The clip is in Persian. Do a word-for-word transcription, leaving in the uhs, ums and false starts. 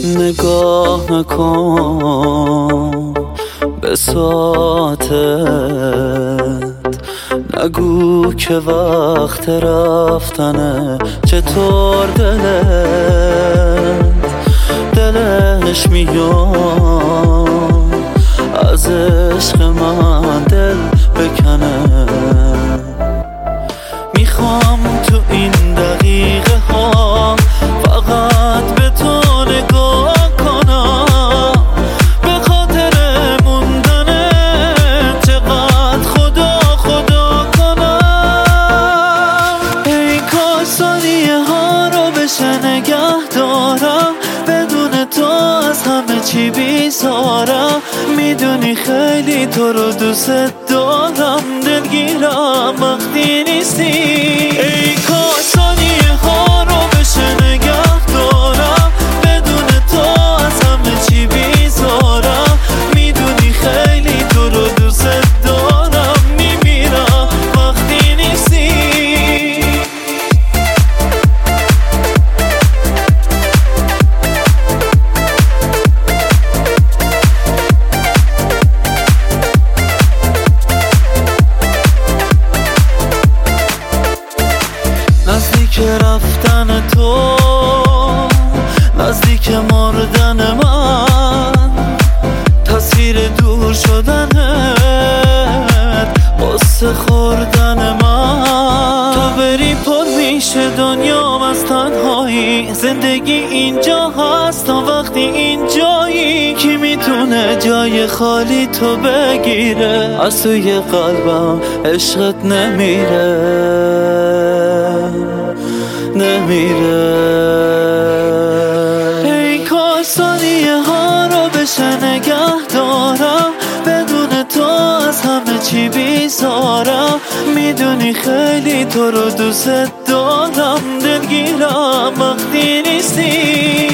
نگاه نکن به ساعتت، نگو که وقت رفتنه. چطور دلت دلش میاد از عشق من دل بکنه. میخوام تو این دقیقه ها فقط به تو نگاه کنم، به خاطر موندنه چقدر خدا خدا کنم. ای کاش ثانیه ها رو بشه نگه دارم، بدون تو از همه چی بیزارم. میدونی خیلی تو رو دوست دارم، دلگیرم وقتی نیستی. ای کاش ثانیه ها رو بشه نگه دارم، بدون تو از همه چی بیزارم. میدونی خیلی تو رو دوست دارم، میمیرم وقتی نیستی. نزدیک رفتن تو، نزدیک مردن من، تصویر دور شدنت، قصه خوردن من. تو بری پر میشه دنیام از تنهایی، زندگی اینجا هست تا وقتی اینجایی. کی میتونه جای خالی تو بگیره؟ از توی قلبم عشقت نمیره نمیره. ای کاش ثانیه ها رو بشه نگه دارم، بدون تو از همه چی بیزارم. میدونی خیلی تو رو دوست دارم، دلگیرم وقتی نیستی.